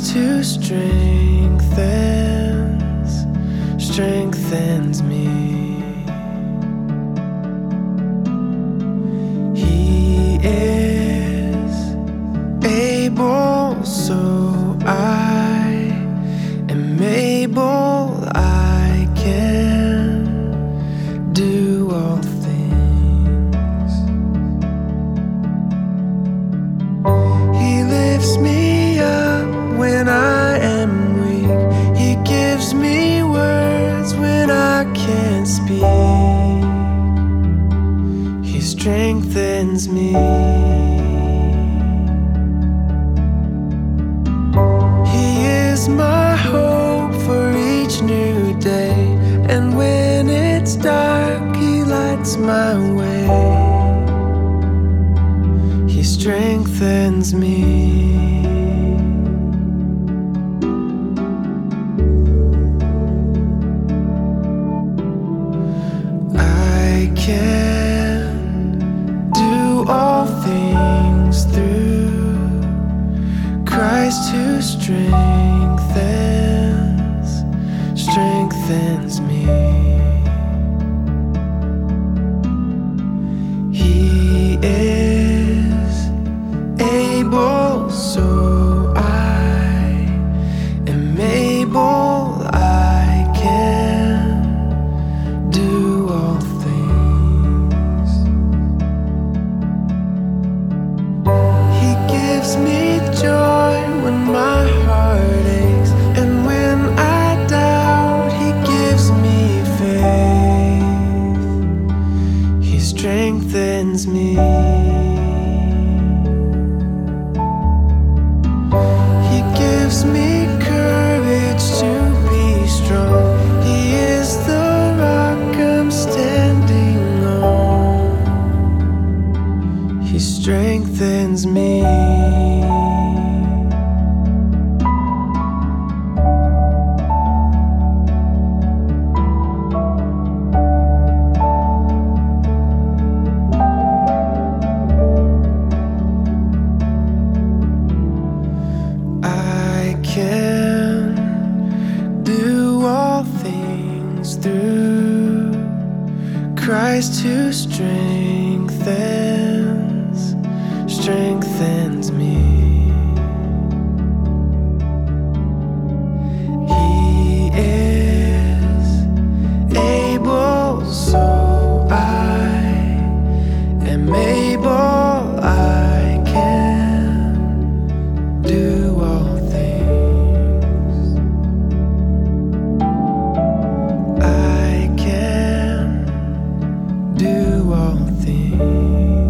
Christ who strengthens me. He is able, so I am able. I can do all things. He lifts me up when I am weak. He gives me words when I can't speak. He strengthens me. He is my hope for each new day, and when it's dark, He lights my way. He strengthens me. I can do all things through Christ who strengthens me. He is able, so I am able. I can do all things. He gives me joy when my heart aches, and when I doubt, He gives me faith. He strengthens me. He gives me courage to be strong. He is the rock I'm standing on. He strengthens me. I can do all things through Christ who strengthens me. He is able, so I am able. I can do all things. I can do all things.